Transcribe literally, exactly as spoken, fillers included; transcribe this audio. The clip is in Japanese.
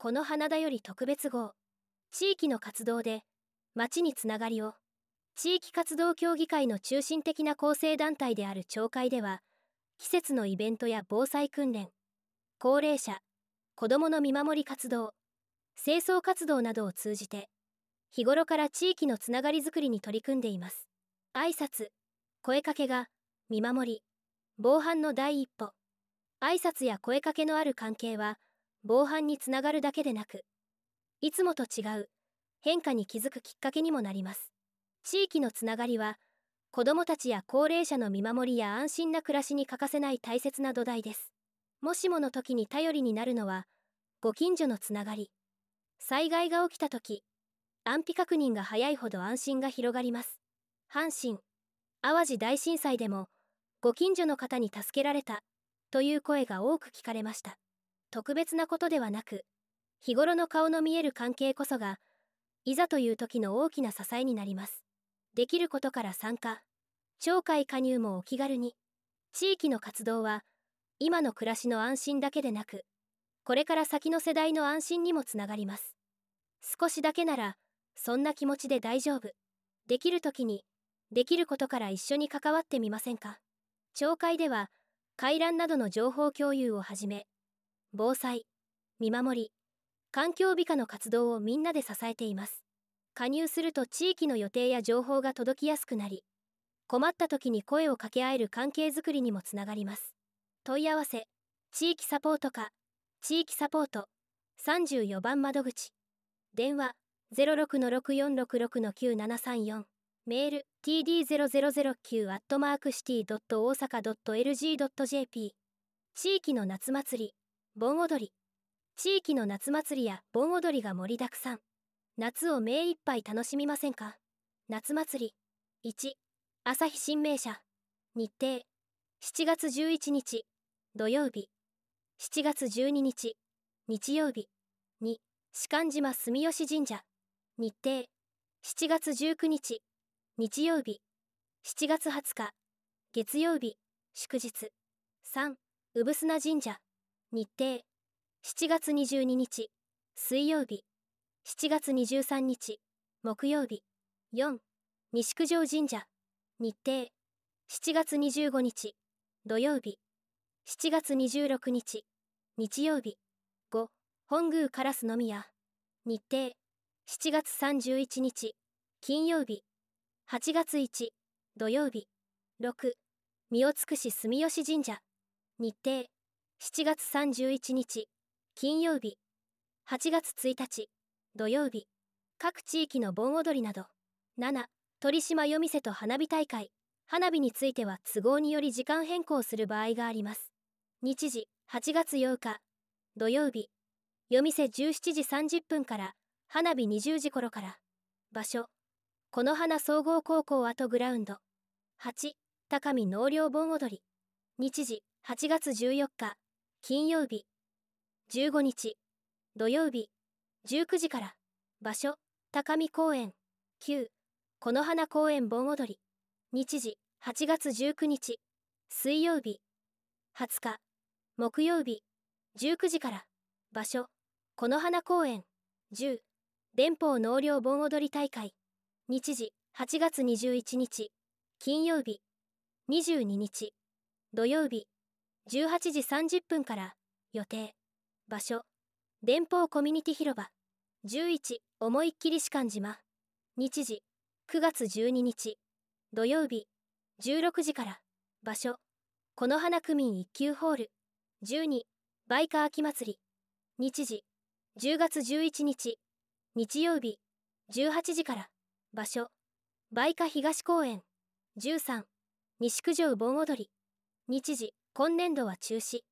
この花田より特別号。地域の活動で町につながりを。地域活動協議会の中心的な構成団体である町会では、季節のイベントや防災訓練、高齢者、子どもの見守り活動、清掃活動などを通じて、日頃から地域のつながりづくりに取り組んでいます。挨拶、声かけが見守り、防犯の第一歩。挨拶や声かけのある関係は、防犯につながるだけでなく、いつもと違う変化に気づくきっかけにもなります。地域のつながりは、子どもたちや高齢者の見守りや安心な暮らしに欠かせない大切な土台です。もしもの時に頼りになるのは、ご近所のつながり。災害が起きた時、安否確認が早いほど安心が広がります。阪神・淡路大震災でも、ご近所の方に助けられたという声が多く聞かれました。特別なことではなく、日頃の顔の見える関係こそが、いざという時の大きな支えになります。できることから参加、町会加入もお気軽に。地域の活動は、今の暮らしの安心だけでなく、これから先の世代の安心にもつながります。少しだけなら、そんな気持ちで大丈夫。できる時に、できることから一緒に関わってみませんか。町会では、回覧などの情報共有をはじめ、防災、見守り、環境美化の活動をみんなで支えています。加入すると地域の予定や情報が届きやすくなり、困った時に声を掛け合える関係づくりにもつながります。問い合わせ、地域サポート課、地域サポート、さんじゅうよんばん窓口。電話、ゼロろくのろくよんろくろくのきゅうななさんよん。メール、ティーディーゼロゼロゼロきゅう アットマークシティドット大阪ドットエルジードットジェーピー。地域の夏祭り、盆踊り。地域の夏祭りや盆踊りが盛りだくさん。夏を目いっぱい楽しみませんか。夏祭り。いち、朝日新名社。日程、しちがつじゅういちにち、土曜日。しちがつじゅうににち、日曜日。に、士官島住吉神社。日程、しちがつじゅうくにち、日曜日。しちがつはつか、月曜日、祝日。さん、産砂神社。日程、しちがつにじゅうににち、水曜日。しちがつにじゅうさんにち、木曜日。よん、西九条神社。日程、しちがつにじゅうごにち、土曜日。しちがつにじゅうろくにち、日曜日。ご、本宮烏宮。日程、しちがつさんじゅういちにち、金曜日。はちがついち、土曜日。ろく、御尾尽住吉神社。日程、しちがつさんじゅういちにち、金曜日。はちがつついたち、土曜日。各地域の盆踊りなど。なな、鳥島夜店と花火大会。花火については都合により時間変更する場合があります。日時、はちがつようか、土曜日。夜店じゅうしちじさんじゅっぷんから、花火にじゅうじ頃から。場所、この花総合高校跡グラウンド。はち、高見納涼盆踊り。日時、はちがつじゅうよっか、金曜日。じゅうごにち、土曜日。じゅうくじから。場所、高見公園。きゅう、この花公園盆踊り。日時、はちがつじゅうくにち、水曜日。はつか、木曜日。じゅうくじから。場所、この花公園。じゅう、電報納涼盆踊り大会。日時、はちがつにじゅういちにち、金曜日。にじゅうににち、土曜日。じゅうはちじさんじゅっぷんから。予定。場所、電報コミュニティ広場。じゅういち、思いっきり士官島。日時、くがつじゅうににち、土曜日。じゅうろくじから。場所、この花区民一級ホール。じゅうに、バイカ秋祭り。日時、じゅうがつじゅういちにち、日曜日。じゅうはちじから。場所、バイカ東公園。じゅうさん、西九条盆踊り。日時、今年度は中止。